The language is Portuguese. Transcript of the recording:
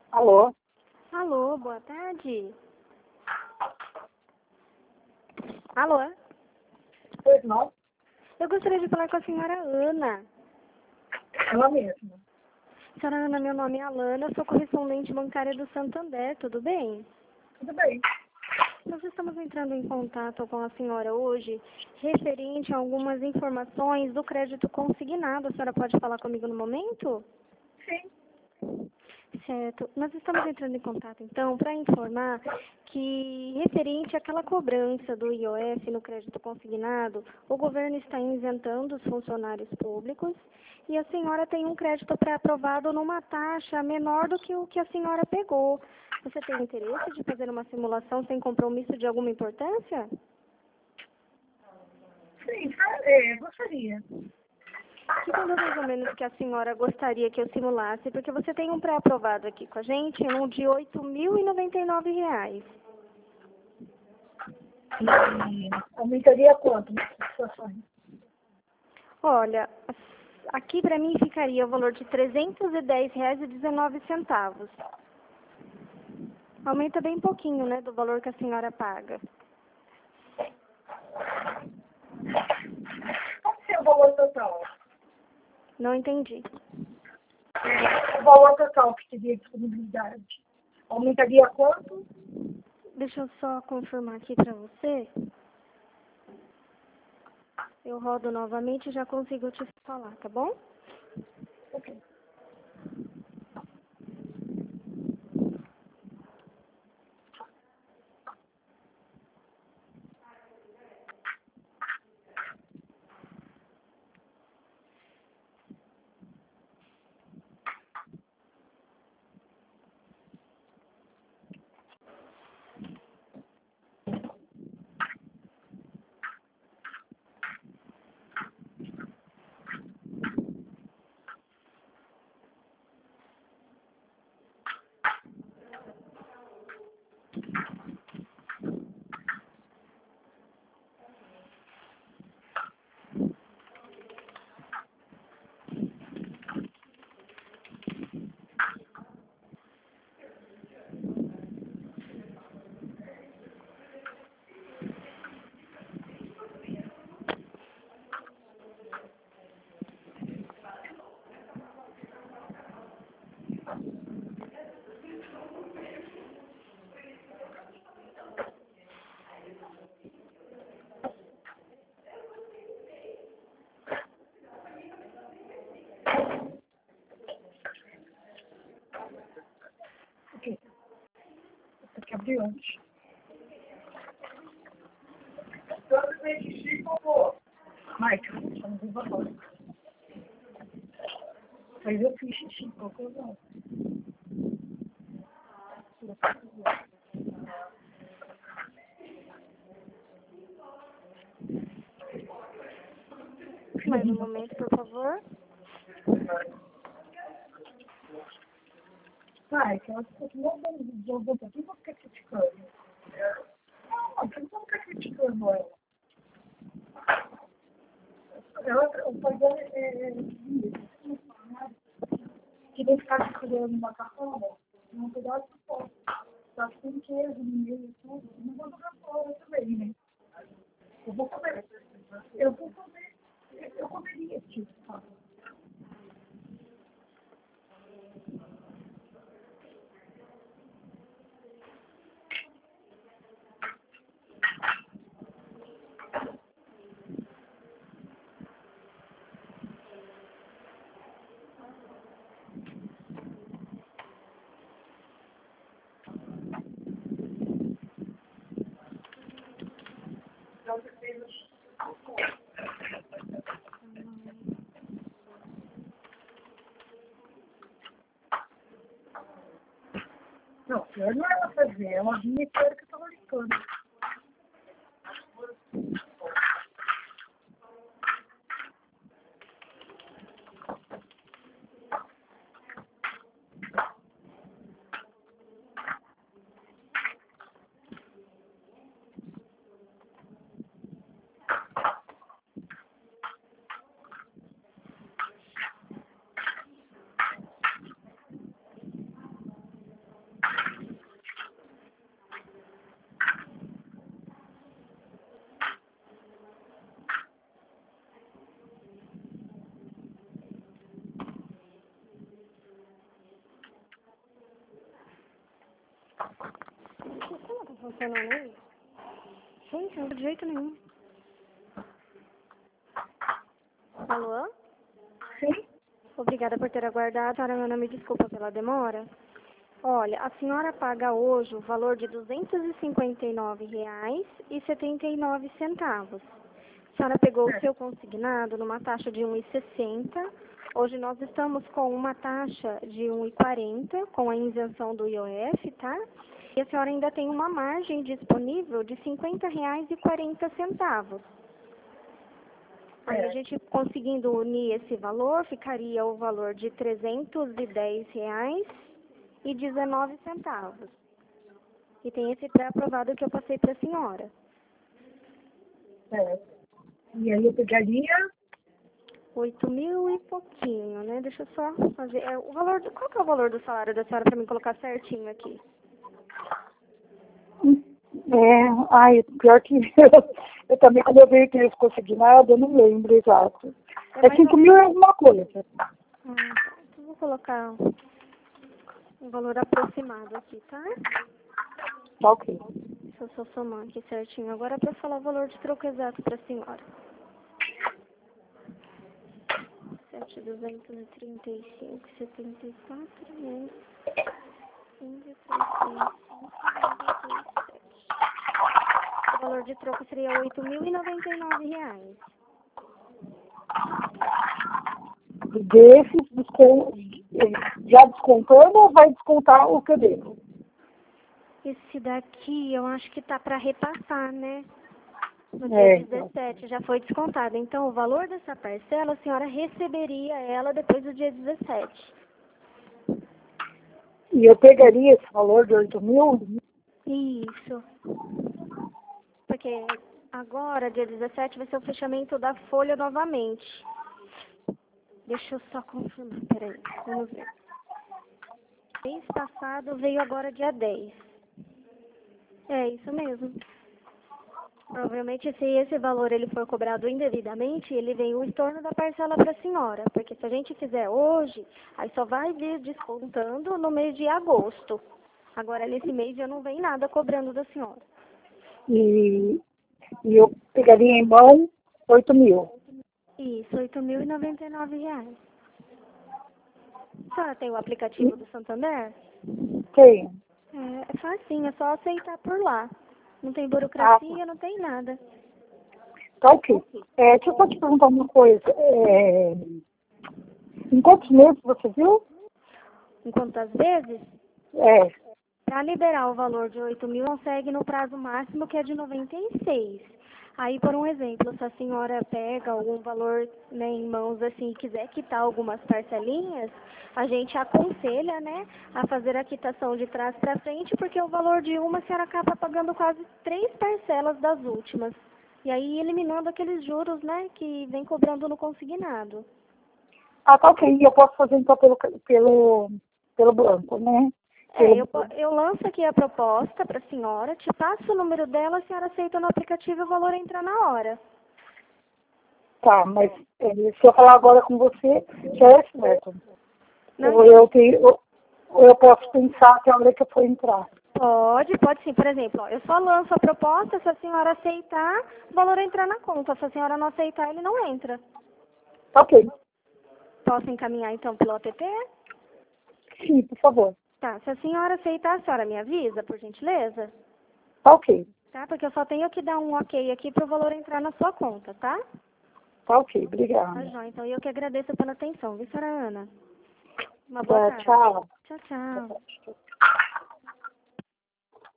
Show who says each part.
Speaker 1: Alô?
Speaker 2: Alô, boa tarde. Alô?
Speaker 1: Pois não?
Speaker 2: Eu gostaria de falar com a senhora Ana.
Speaker 1: Ela mesma.
Speaker 2: Senhora Ana, meu nome é Alana, eu sou correspondente bancária do Santander, tudo bem?
Speaker 1: Tudo bem.
Speaker 2: Nós estamos entrando em contato com a senhora hoje referente a algumas informações do crédito consignado. A senhora pode falar comigo no momento?
Speaker 1: Sim.
Speaker 2: Certo. Nós estamos entrando em contato, então, para informar que, referente àquela cobrança do IOF no crédito consignado, o governo está isentando os funcionários públicos e a senhora tem um crédito pré-aprovado numa taxa menor do que o que a senhora pegou. Você tem interesse de fazer uma simulação sem compromisso de alguma importância?
Speaker 1: Sim, gostaria.
Speaker 2: Que valor mais ou menos que a senhora gostaria que eu simulasse? Porque você tem um pré-aprovado aqui com a gente, um de R$ 8.099.
Speaker 1: E aumentaria quanto nessa situação?
Speaker 2: Olha, aqui para mim ficaria o valor de R$ 310,19. Aumenta bem pouquinho, né, do valor que a senhora paga.
Speaker 1: Qual que é o valor total?
Speaker 2: Não entendi.
Speaker 1: O valor total que teria disponibilidade. Aumentaria quanto?
Speaker 2: Deixa eu só confirmar aqui para você. Eu rodo novamente e já consigo te falar, tá bom?
Speaker 1: Ok. Ok. Tem que abrir antes. Mike, só não vou falar. Mas eu fiz xixi, cocô não.
Speaker 2: Mais um momento, por favor.
Speaker 1: Mike, ela ficou jogando aqui, vou ficar criticando. Não, você não pode ficar criticando ela. O pai dela que nem ficar escolhendo uma macarrão, não pedaço de pão. Só que tem queijo no meio e tudo. Não vou jogar fora também, né? Eu vou comer. Eu vou comer. Eu comeria, tipo, sabe? Não, pior não é ela fazer. Ela vinha e era que eu tava limpando.
Speaker 2: funcionando aí? Gente, não de jeito nenhum. Alô?
Speaker 1: Sim?
Speaker 2: Obrigada por ter aguardado. Senhora Ana, me desculpa pela demora. Olha, a senhora paga hoje o valor de R$ 259,79. A senhora pegou o seu consignado numa taxa de 1,60. Hoje nós estamos com uma taxa de 1,40, com a isenção do IOF, tá? E a senhora ainda tem uma margem disponível de R$ 50,40. Aí a gente conseguindo unir esse valor, ficaria o valor de R$ 310,19. E tem esse pré-aprovado que eu passei para a senhora.
Speaker 1: E aí eu pegaria
Speaker 2: 8.000 e pouquinho, né? Deixa eu só fazer. O valor qual que é o valor do salário da senhora para mim colocar certinho aqui?
Speaker 1: pior que eu também, quando eu vejo que eles consignado, eu não lembro exato. É 5 mil e alguma coisa.
Speaker 2: Então vou colocar um valor aproximado aqui, tá?
Speaker 1: Tá ok.
Speaker 2: Deixa eu só somar aqui certinho. Agora para falar o valor de troco exato para a senhora. 7.235,74 menos 15,35,97. O valor de troco seria R$ 8.099.
Speaker 1: Desses, já descontando ou vai descontar o que eu devo?
Speaker 2: Esse daqui eu acho que tá para repassar, né? No dia 17 já foi descontado. Então, o valor dessa parcela, a senhora receberia ela depois do dia 17.
Speaker 1: E eu pegaria esse valor de 8 mil?
Speaker 2: Isso. Porque agora, dia 17, vai ser o fechamento da folha novamente. Deixa eu só confirmar, peraí, vamos ver. Mês passado veio agora dia 10. É isso mesmo. Provavelmente, se esse valor ele for cobrado indevidamente, ele vem o estorno da parcela para a senhora. Porque se a gente fizer hoje, aí só vai vir descontando no mês de agosto. Agora, nesse mês, já não vem nada cobrando da senhora.
Speaker 1: E eu pegaria em mão 8 mil.
Speaker 2: Isso, R$ 8.099. A senhora tem o aplicativo do Santander?
Speaker 1: Tenho.
Speaker 2: É facinho, é só aceitar por lá. Não tem burocracia, não tem nada.
Speaker 1: Tá ok. Deixa eu só te perguntar uma coisa. Em quantos meses você viu?
Speaker 2: Em quantas vezes? Para liberar o valor de 8.000, consegue no prazo máximo, que é de 96. Aí, por um exemplo, se a senhora pega algum valor, né, em mãos assim e quiser quitar algumas parcelinhas, a gente aconselha, né, a fazer a quitação de trás para frente, porque o valor de uma a senhora acaba pagando quase 3 parcelas das últimas. E aí eliminando aqueles juros, né, que vem cobrando no consignado.
Speaker 1: Tá ok. E eu posso fazer então pelo banco, né?
Speaker 2: Eu lanço aqui a proposta para a senhora, te passo o número dela, a senhora aceita no aplicativo e o valor entra na hora.
Speaker 1: Tá, mas se eu falar agora com você, já é certo.
Speaker 2: Não,
Speaker 1: ou eu posso pensar até a hora que eu for entrar.
Speaker 2: Pode sim. Por exemplo, eu só lanço a proposta, se a senhora aceitar, o valor entrar na conta. Se a senhora não aceitar, ele não entra.
Speaker 1: Tá ok.
Speaker 2: Posso encaminhar então pelo app?
Speaker 1: Sim, por favor.
Speaker 2: Tá, se a senhora aceitar, a senhora me avisa, por gentileza?
Speaker 1: Tá ok.
Speaker 2: Tá, porque eu só tenho que dar um ok aqui para o valor entrar na sua conta, tá?
Speaker 1: Tá ok, obrigada.
Speaker 2: Tá, joia. Então eu que agradeço pela atenção, viu, senhora Ana? Uma boa tarde.
Speaker 1: Tchau.
Speaker 2: Tchau, tchau.